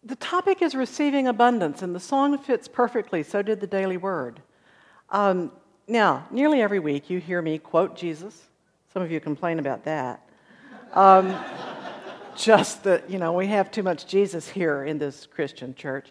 The topic is receiving abundance, and the song fits perfectly. So did the Daily Word. Now, nearly every week you hear me quote Jesus. Some of you complain about that. Just that, we have too much Jesus here in this Christian church.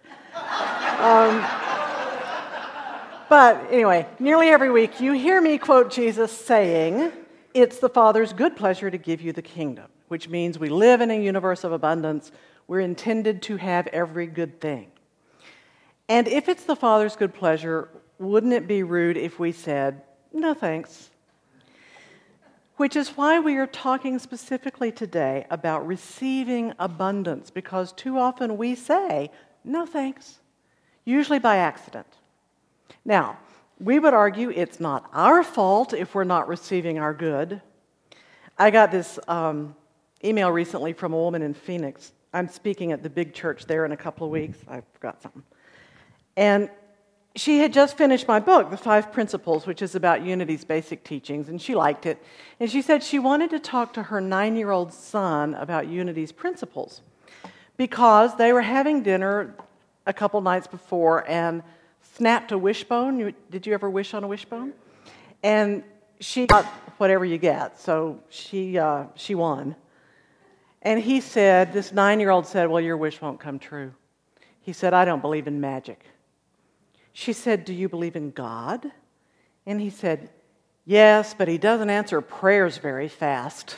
But anyway, nearly every week you hear me quote Jesus saying, "It's the Father's good pleasure to give you the kingdom," which means we live in a universe of abundance. We're intended to have every good thing. And if it's the Father's good pleasure, wouldn't it be rude if we said, "No thanks"? Which is why we are talking specifically today about receiving abundance, because too often we say, "No thanks," usually by accident. Now, we would argue it's not our fault if we're not receiving our good. I got this email recently from a woman in Phoenix. I'm speaking at the big church there in a couple of weeks. I forgot something. And she had just finished my book, The 5 Principles, which is about Unity's basic teachings, and she liked it. And she said she wanted to talk to her 9-year-old son about Unity's principles because they were having dinner a couple nights before and snapped a wishbone. Did you ever wish on a wishbone? And she got whatever you get, so she won. And he said, this 9-year-old said, "Well, your wish won't come true." He said, "I don't believe in magic." She said, "Do you believe in God?" And he said, "Yes, but he doesn't answer prayers very fast."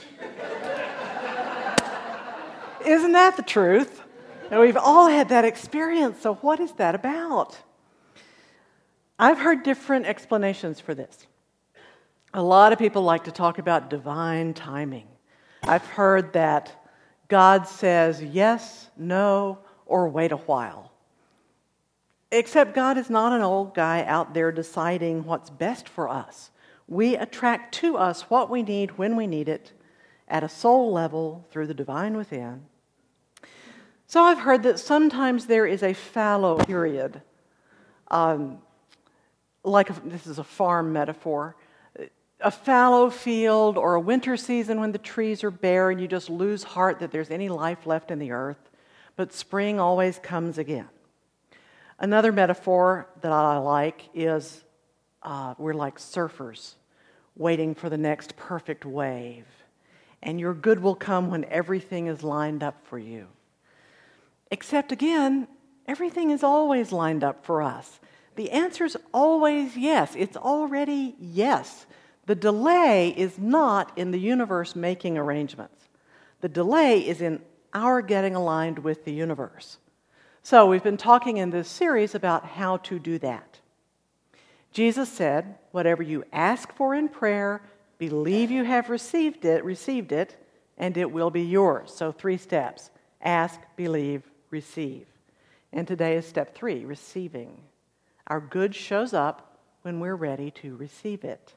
Isn't that the truth? And we've all had that experience, so what is that about? I've heard different explanations for this. A lot of people like to talk about divine timing. I've heard that God says yes, no, or wait a while. Except God is not an old guy out there deciding what's best for us. We attract to us what we need when we need it at a soul level through the divine within. So I've heard that sometimes there is a fallow period, this is a farm metaphor, a fallow field or a winter season when the trees are bare and you just lose heart that there's any life left in the earth, but spring always comes again. Another metaphor that I like is we're like surfers waiting for the next perfect wave, and your good will come when everything is lined up for you. Except again, everything is always lined up for us. The answer's always yes. It's already yes. The delay is not in the universe making arrangements. The delay is in our getting aligned with the universe. So we've been talking in this series about how to do that. Jesus said, "Whatever you ask for in prayer, believe you have received it, and it will be yours." So 3 steps: ask, believe, receive. And today is step 3, receiving. Our good shows up when we're ready to receive it.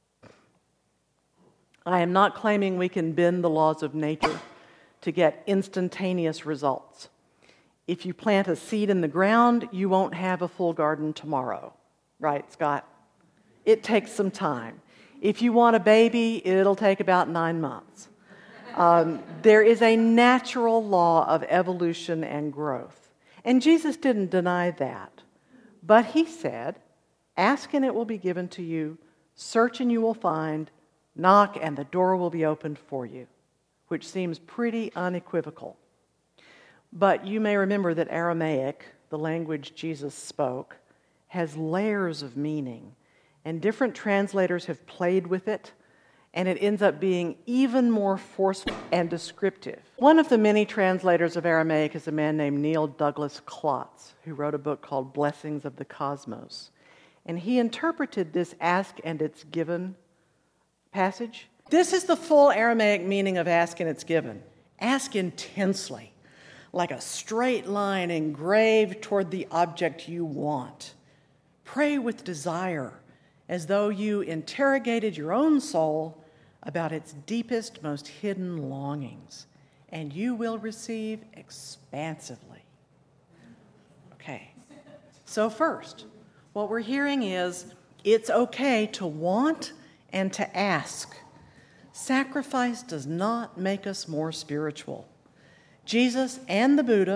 I am not claiming we can bend the laws of nature to get instantaneous results. If you plant a seed in the ground, you won't have a full garden tomorrow. Right, Scott? It takes some time. If you want a baby, it'll take about 9 months. There is a natural law of evolution and growth. And Jesus didn't deny that. But he said, "Ask and it will be given to you. Search and you will find. Knock and the door will be opened for you," which seems pretty unequivocal. But you may remember that Aramaic, the language Jesus spoke, has layers of meaning, and different translators have played with it, and it ends up being even more forceful and descriptive. One of the many translators of Aramaic is a man named Neil Douglas Klotz, who wrote a book called Blessings of the Cosmos. And he interpreted this "ask and it's given" passage. This is the full Aramaic meaning of "ask and it's given." Ask intensely, like a straight line engraved toward the object you want. Pray with desire, as though you interrogated your own soul about its deepest, most hidden longings, and you will receive expansively. Okay, so first, what we're hearing is it's okay to want and to ask. Sacrifice does not make us more spiritual. Jesus and the Buddha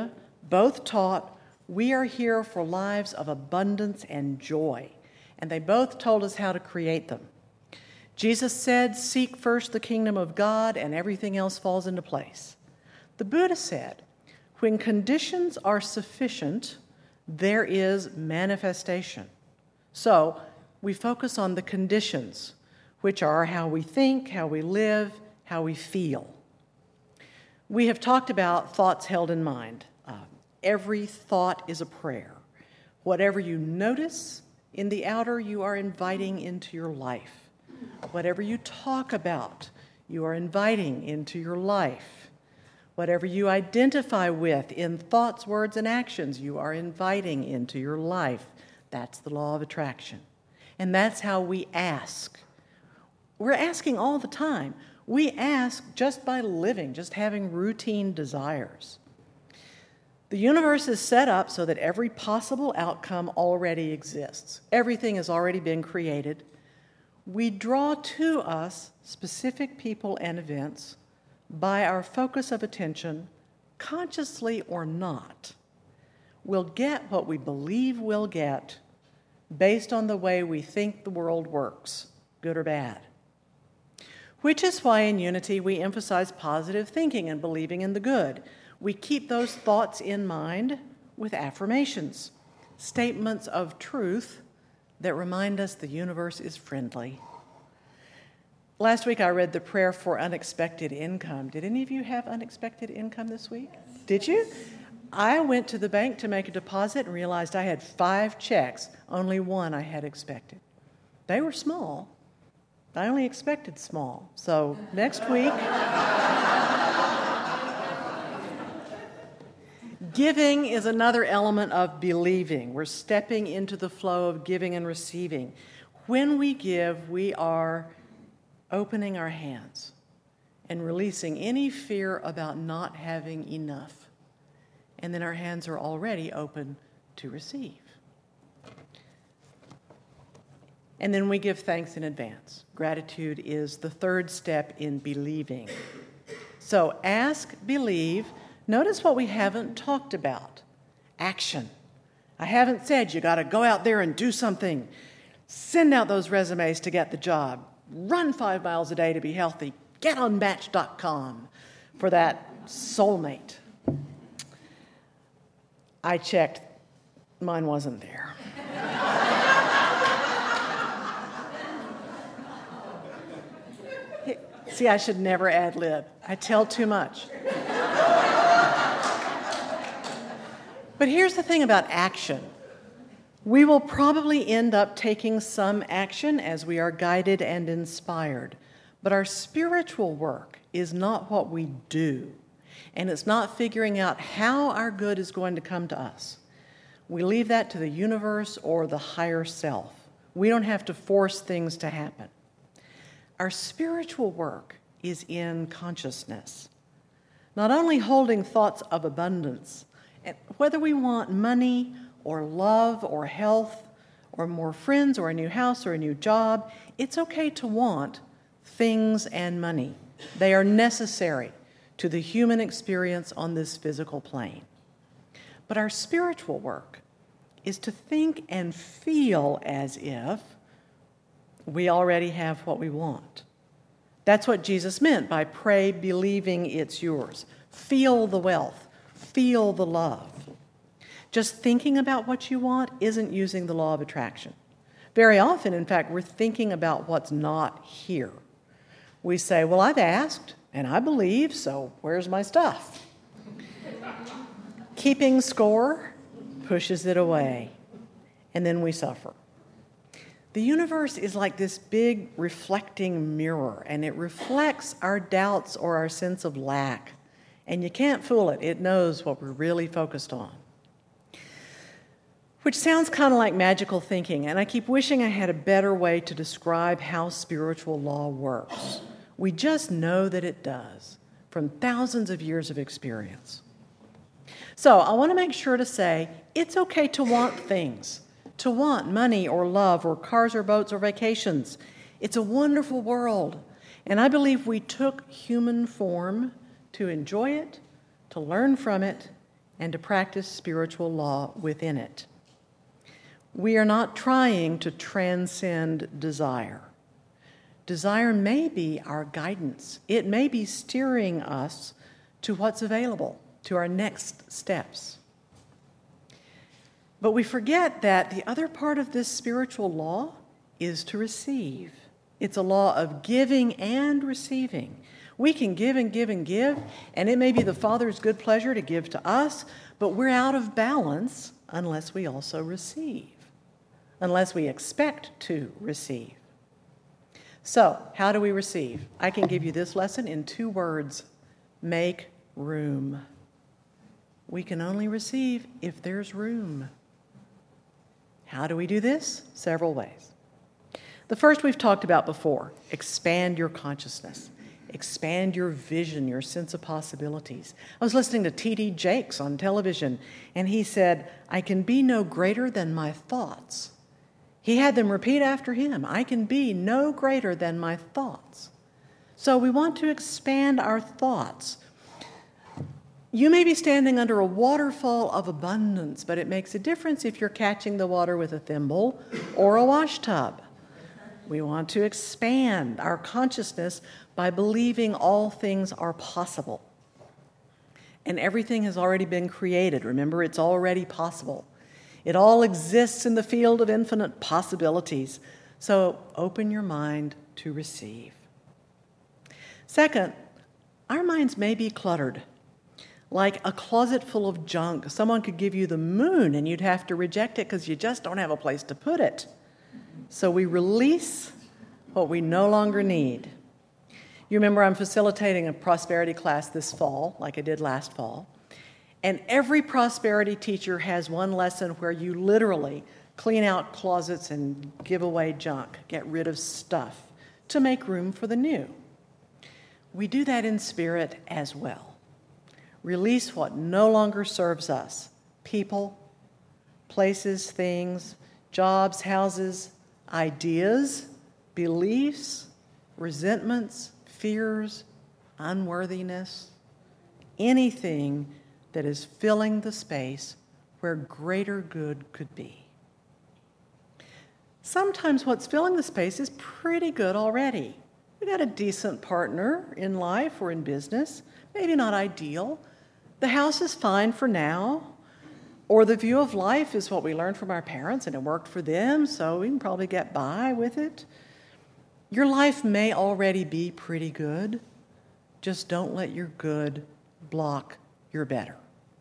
Both taught we are here for lives of abundance and joy, and they both told us how to create them. Jesus said, "Seek first the kingdom of God, and everything else falls into place." The Buddha said, "When conditions are sufficient, there is manifestation." So we focus on the conditions, which are how we think, how we live, how we feel. We have talked about thoughts held in mind. Every thought is a prayer. Whatever you notice in the outer, you are inviting into your life. Whatever you talk about, you are inviting into your life. Whatever you identify with in thoughts, words, and actions, you are inviting into your life. That's the law of attraction. And that's how we ask. We're asking all the time. We ask just by living, just having routine desires. The universe is set up so that every possible outcome already exists. Everything has already been created. We draw to us specific people and events by our focus of attention, consciously or not. We'll get what we believe we'll get based on the way we think the world works, good or bad. Which is why in Unity we emphasize positive thinking and believing in the good. We keep those thoughts in mind with affirmations, statements of truth that remind us the universe is friendly. Last week I read the prayer for unexpected income. Did any of you have unexpected income this week? Did you? I went to the bank to make a deposit and realized I had 5 checks, only one I had expected. They were small. I only expected small. So next week, giving is another element of believing. We're stepping into the flow of giving and receiving. When we give, we are opening our hands and releasing any fear about not having enough. And then our hands are already open to receive. And then we give thanks in advance. Gratitude is the third step in believing. So ask, believe. Notice what we haven't talked about. Action. I haven't said you got to go out there and do something. Send out those resumes to get the job. Run 5 miles a day to be healthy. Get on Match.com for that soulmate. I checked. Mine wasn't there. See, I should never ad-lib. I tell too much. But here's the thing about action. We will probably end up taking some action as we are guided and inspired. But our spiritual work is not what we do. And it's not figuring out how our good is going to come to us. We leave that to the universe or the higher self. We don't have to force things to happen. Our spiritual work is in consciousness. Not only holding thoughts of abundance, whether we want money or love or health or more friends or a new house or a new job, it's okay to want things and money. They are necessary to the human experience on this physical plane. But our spiritual work is to think and feel as if we already have what we want. That's what Jesus meant by pray believing it's yours. Feel the wealth. Feel the love. Just thinking about what you want isn't using the law of attraction. Very often, in fact, we're thinking about what's not here. We say, well, I've asked and I believe, so where's my stuff? Keeping score pushes it away, and then we suffer. The universe is like this big reflecting mirror, and it reflects our doubts or our sense of lack. And you can't fool it. It knows what we're really focused on. Which sounds kind of like magical thinking, and I keep wishing I had a better way to describe how spiritual law works. We just know that it does, from thousands of years of experience. So I want to make sure to say, it's okay to want things, to want money or love or cars or boats or vacations. It's a wonderful world, and I believe we took human form to enjoy it, to learn from it, and to practice spiritual law within it. We are not trying to transcend desire. Desire may be our guidance. It may be steering us to what's available, to our next steps. But we forget that the other part of this spiritual law is to receive. It's a law of giving and receiving. We can give and give and give, and it may be the Father's good pleasure to give to us, but we're out of balance unless we also receive, unless we expect to receive. So, how do we receive? I can give you this lesson in 2 words: make room. We can only receive if there's room. How do we do this? Several ways. The first we've talked about before: expand your consciousness. Expand your vision, your sense of possibilities. I was listening to T.D. Jakes on television, and he said, "I can be no greater than my thoughts." He had them repeat after him, "I can be no greater than my thoughts." So we want to expand our thoughts. You may be standing under a waterfall of abundance, but it makes a difference if you're catching the water with a thimble or a wash tub. We want to expand our consciousness by believing all things are possible. And everything has already been created. Remember, it's already possible. It all exists in the field of infinite possibilities. So open your mind to receive. Second, our minds may be cluttered. Like a closet full of junk. Someone could give you the moon and you'd have to reject it because you just don't have a place to put it. So we release what we no longer need. You remember I'm facilitating a prosperity class this fall, like I did last fall. And every prosperity teacher has one lesson where you literally clean out closets and give away junk, get rid of stuff to make room for the new. We do that in spirit as well. Release what no longer serves us: people, places, things, jobs, houses, ideas, beliefs, resentments, fears, unworthiness, anything that is filling the space where greater good could be. Sometimes what's filling the space is pretty good already. We got a decent partner in life or in business, maybe not ideal. The house is fine for now, or the view of life is what we learned from our parents and it worked for them, so we can probably get by with it. Your life may already be pretty good. Just don't let your good block your better.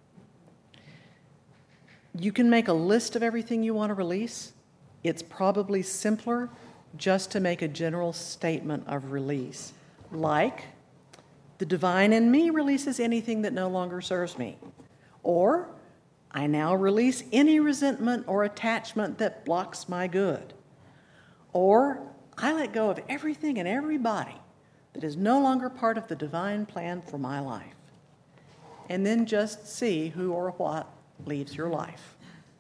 You can make a list of everything you want to release. It's probably simpler just to make a general statement of release, like, the divine in me releases anything that no longer serves me. Or, I now release any resentment or attachment that blocks my good. Or, I let go of everything and everybody that is no longer part of the divine plan for my life. And then just see who or what leaves your life.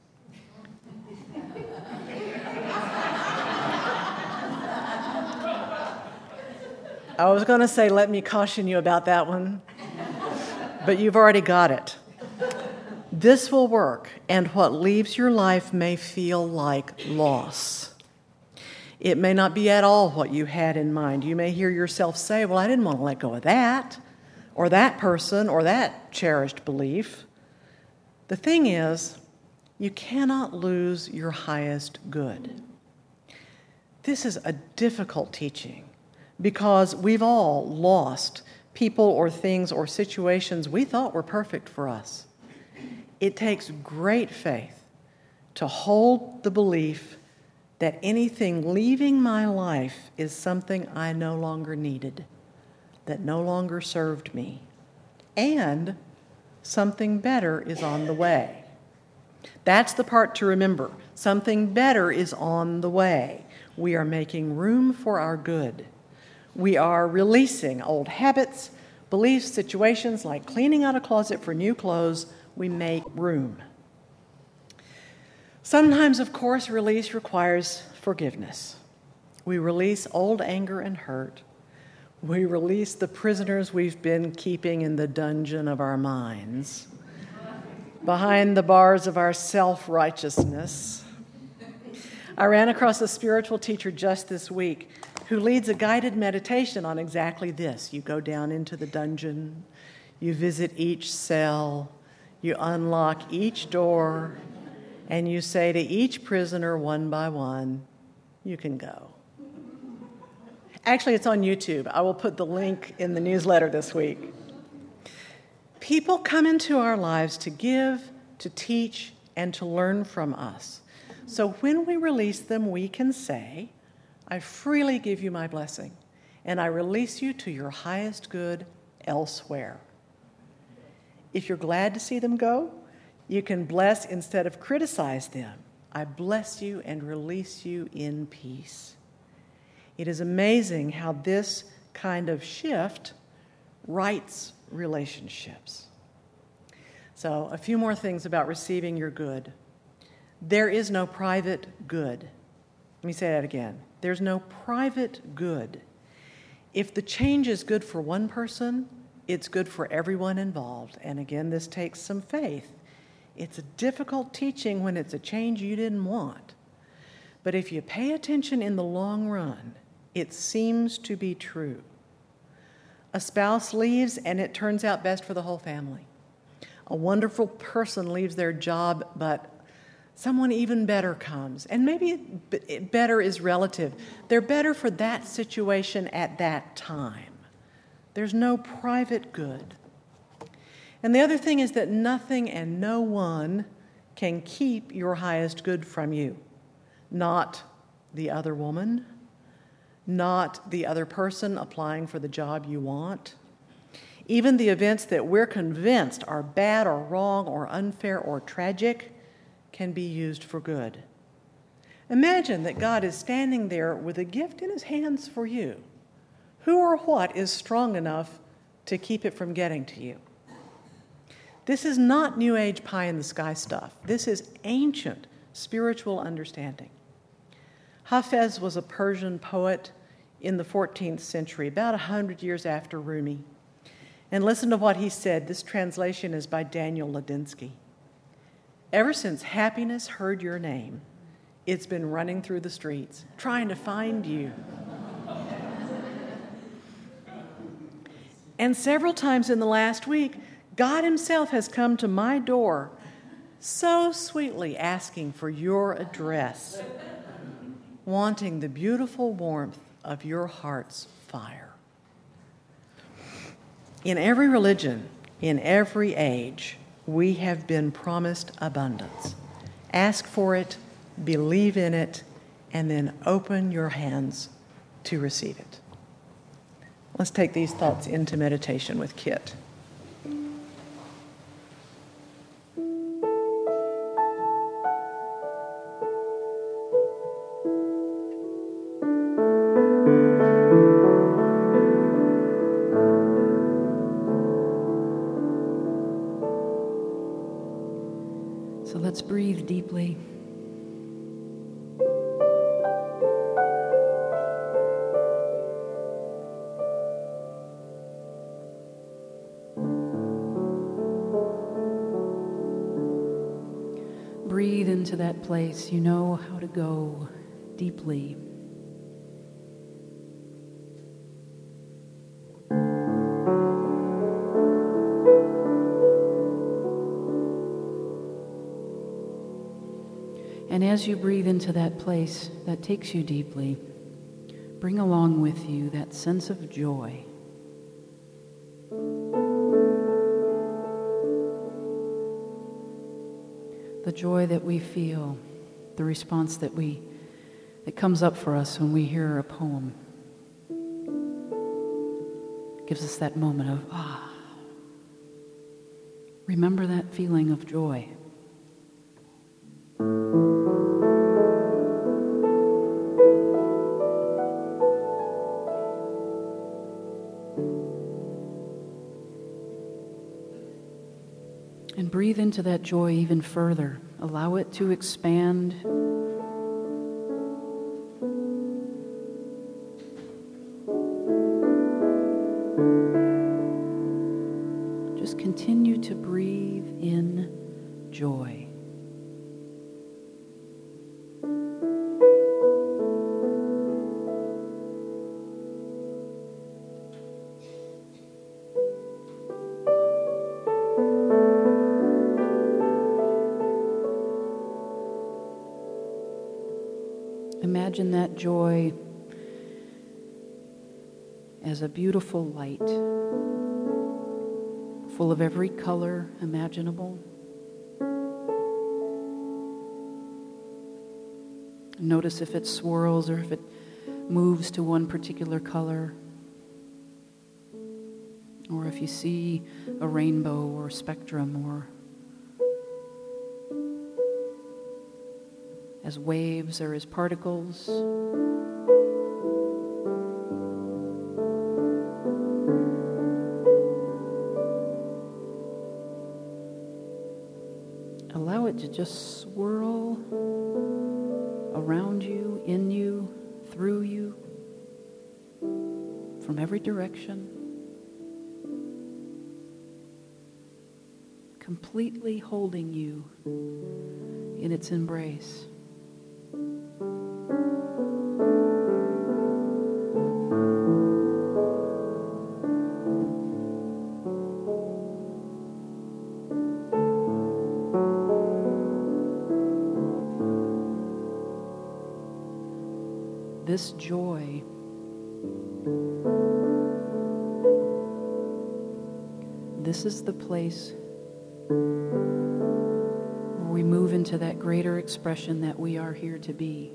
I was going to say, let me caution you about that one, but you've already got it. This will work, and what leaves your life may feel like loss. It may not be at all what you had in mind. You may hear yourself say, well, I didn't want to let go of that, or that person, or that cherished belief. The thing is, you cannot lose your highest good. This is a difficult teaching because we've all lost people or things or situations we thought were perfect for us. It takes great faith to hold the belief that anything leaving my life is something I no longer needed, that no longer served me, and something better is on the way. That's the part to remember. Something better is on the way. We are making room for our good. We are releasing old habits, beliefs, situations like cleaning out a closet for new clothes. We make room. Sometimes, of course, release requires forgiveness. We release old anger and hurt. We release the prisoners we've been keeping in the dungeon of our minds. behind the bars of our self-righteousness. I ran across a spiritual teacher just this week who leads a guided meditation on exactly this. You go down into the dungeon, you visit each cell, you unlock each door, and you say to each prisoner one by one, you can go. Actually, it's on YouTube. I will put the link in the newsletter this week. People come into our lives to give, to teach, and to learn from us. So when we release them, we can say, I freely give you my blessing, and I release you to your highest good elsewhere. If you're glad to see them go, you can bless instead of criticize them. I bless you and release you in peace. It is amazing how this kind of shift rights relationships. So, a few more things about receiving your good. There is no private good. Let me say that again. There's no private good. If the change is good for one person, it's good for everyone involved. And again, this takes some faith. It's a difficult teaching when it's a change you didn't want. But if you pay attention in the long run, it seems to be true. A spouse leaves and it turns out best for the whole family. A wonderful person leaves their job, but someone even better comes. And maybe better is relative. They're better for that situation at that time. There's no private good. And the other thing is that nothing and no one can keep your highest good from you. Not the other woman, not the other person applying for the job you want. Even the events that we're convinced are bad or wrong or unfair or tragic can be used for good. Imagine that God is standing there with a gift in his hands for you. Who or what is strong enough to keep it from getting to you? This is not New Age pie-in-the-sky stuff. This is ancient spiritual understanding. Hafez was a Persian poet in the 14th century, about 100 years after Rumi. And listen to what he said. This translation is by Daniel Ladinsky. Ever since happiness heard your name, it's been running through the streets, trying to find you. And several times in the last week, God himself has come to my door so sweetly asking for your address, wanting the beautiful warmth of your heart's fire. In every religion, in every age, we have been promised abundance. Ask for it, believe in it, and then open your hands to receive it. Let's take these thoughts into meditation with Kit. So let's breathe deeply. Breathe into that place. You know how to go deeply. And as you breathe into that place that takes you deeply, bring along with you that sense of joy. The joy that we feel, the response that comes up for us when we hear a poem. Gives us that moment of, Remember that feeling of joy. And breathe into that joy even further. Allow it to expand. Just continue to breathe in joy. Imagine that joy as a beautiful light, full of every color imaginable. Notice if it swirls or if it moves to one particular color, or if you see a rainbow or spectrum, or as waves or as particles. Allow it to just swirl around you, in you, through you, from every direction, completely holding you in its embrace. This joy this is the place where we move into that greater expression that we are here to be.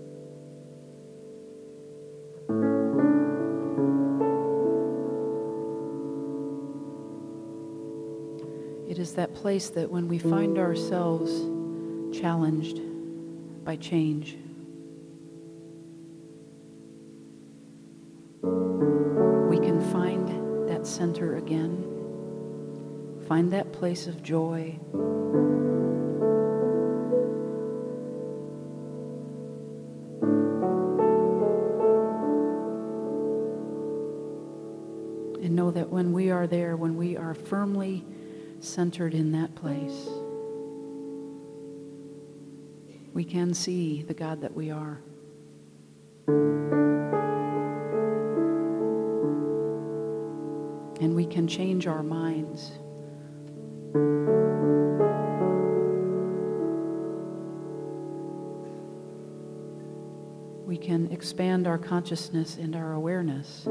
It is that place that when we find ourselves challenged by change, we can find that center again, find that place of joy. And know that when we are there, when we are firmly centered in that place, we can see the God that we are. And we can change our minds. We can expand our consciousness and our awareness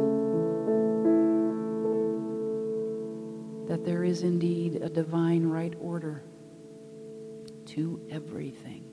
that there is indeed a divine right order to everything.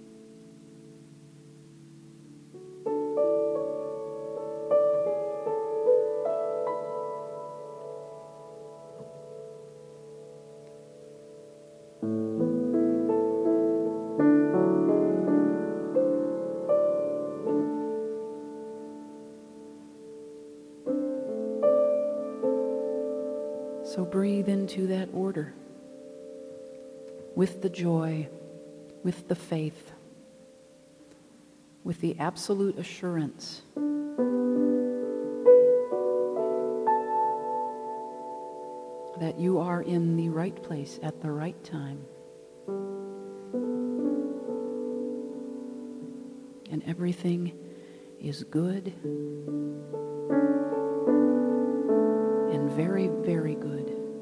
So breathe into that order with the joy, with the faith, with the absolute assurance that you are in the right place at the right time. And everything is good and very, very good.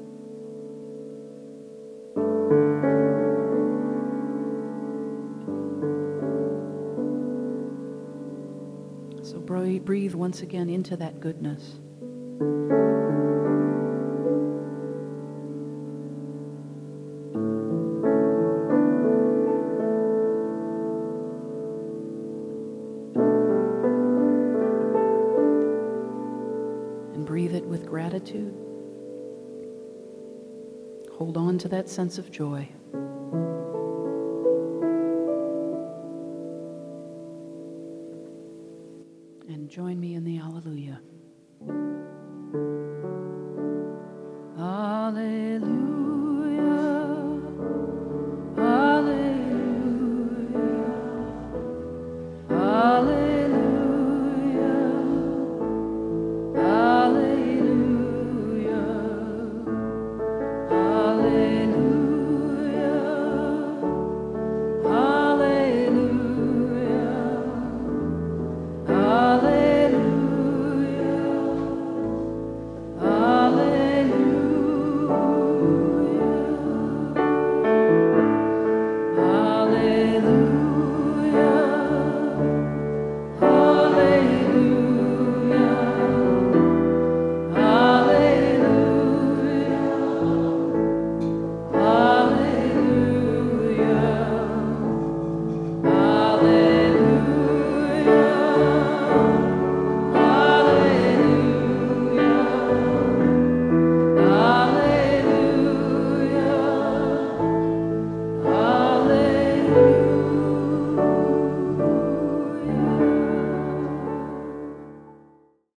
So breathe once again into that goodness. And breathe it with gratitude. Hold on to that sense of joy. And join me in the Alleluia. Alleluia.